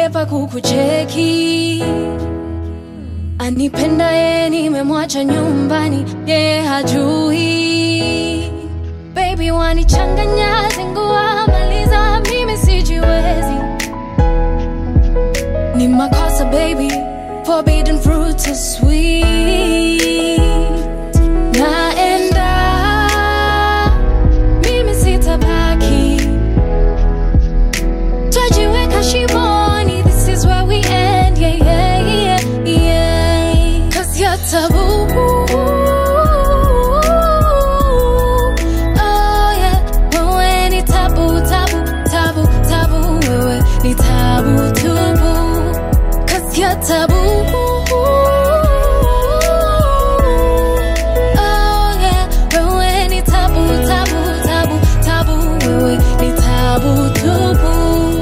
naepa kukucheki. Anipenda ye nimemwacha nyumbani, ye hajui. Baby wanichanganya zingua maliza mimi sijiwezi. Ni makosa baby, forbidden fruit so sweet. Naenda, mimi sitabaki. Twajiweka shimoni, this is where we end, yeah, yeah, yeah, yeah. 'Cause you're taboo. Oh yeah, wewe ni tabu, tabu, tabu, tabu, wewe ni tabu tubu. 'Cause you're taboo. Oh yeah, wewe ni tabu, tabu, tabu, tabu, wewe ni tabu tubu.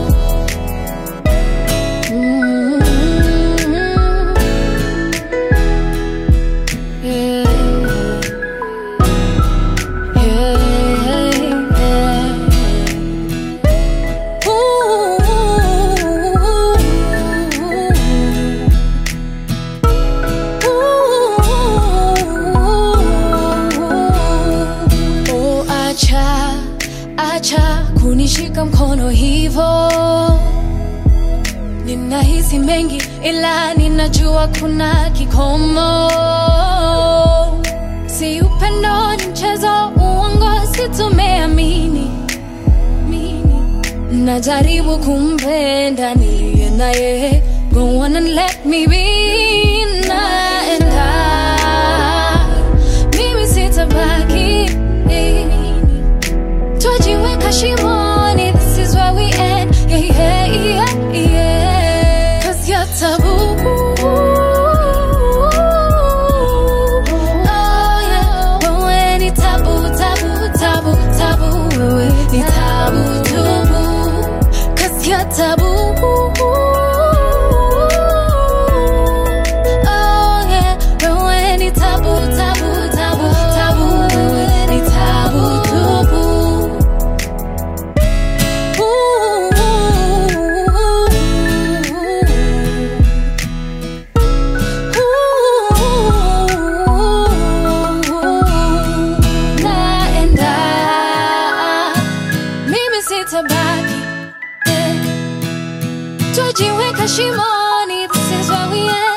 Acha kunishika mkono hivo. Ninahisi mengi ila ninajua kuna kikomo. Si upendo ni mchezo, uongo si tumeamini. Najaribu kumpenda niliye naye, go on and let me be. Naenda, mimi sitabaki. Twajiweka shimoni, this is where we end, yeah, yeah, yeah, yeah. 'Cause you're taboo. Oh yeah, wewe ni tabu, tabu, tabu, tabu, wewe ni tabu tubu. 'Cause you're taboo. Oh yeah, wewe ni tabu, tabu, tabu, tabu, wewe ni tabu tubu. Sitabaki, yeah. Twajiweka shimoni, this is where we end.